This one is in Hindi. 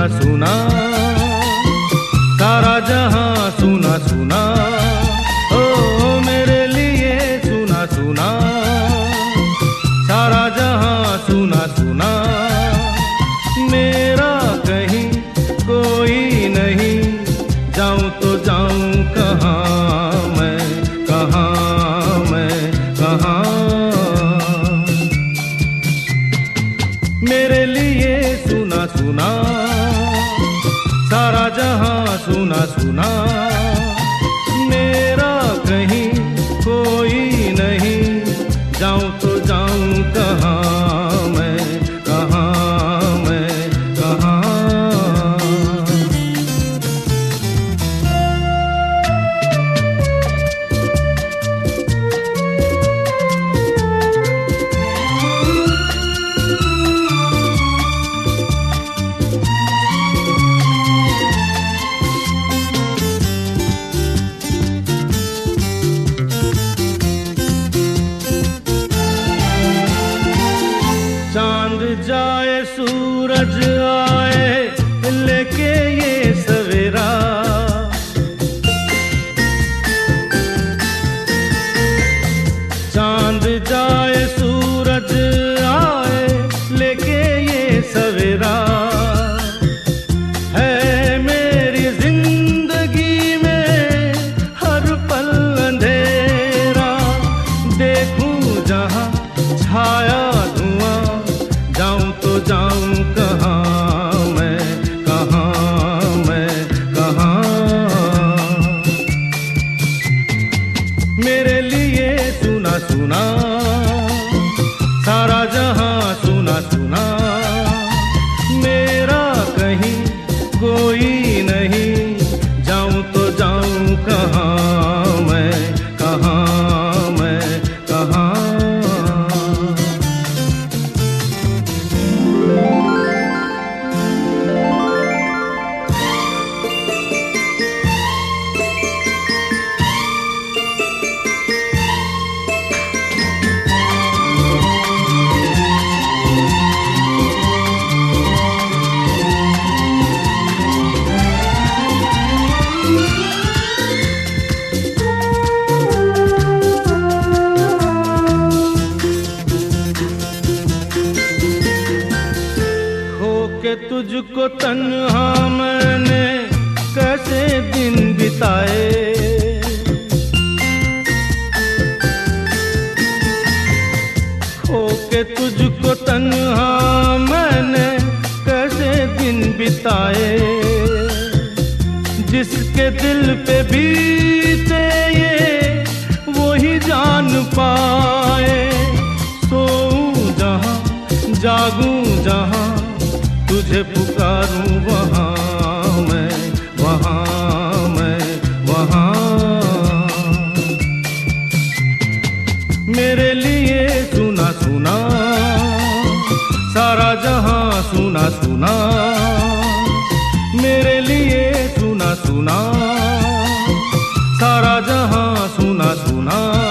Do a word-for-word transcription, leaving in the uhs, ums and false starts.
सुना सुना, सारा जहां सुना सुना, ओ मेरे लिए सुना सुना, सारा जहां सुना सुना। मेरा कहीं कोई नहीं, जाऊं तो जाऊं कहाँ मैं, कहाँ मैं, कहाँ। मेरे लिए सुना सुना, सारा जहां सुना सुना। मेरा कहीं कोई नहीं, जाऊं तो जाऊं कहाँ मैं, कहाँ मैं, कहाँ। चांद जाए सूरज आए लेके ये सवेरा, चांद जाए सूरज आए लेके ये सवेरा। है मेरी जिंदगी में हर पल अंधेरा, देखूं जहां छाया धुआं, जाऊं तो जाऊं कहाँ मैं, कहाँ मैं, कहाँ। मेरे लिए सुना सुना, सारा जहां सुना सुना। मेरा कहीं कोई नहीं, जाऊं तो जाऊं कहाँ मैं, कहाँ मैं, कहाँ। के तुझको तन्हा मैंने कैसे दिन बिताए, खो के तुझको तन्हा मैंने कैसे दिन बिताए। जिसके दिल पे बीते ये वही जान पाए, सोऊं जहां जागूं जहां, तुझे पुकारूं वहाँ मैं, वहाँ मैं, वहाँ। मेरे लिए सुना सुना, सारा जहां सुना सुना। मेरे लिए सुना सुना, सारा जहां सुना सुना।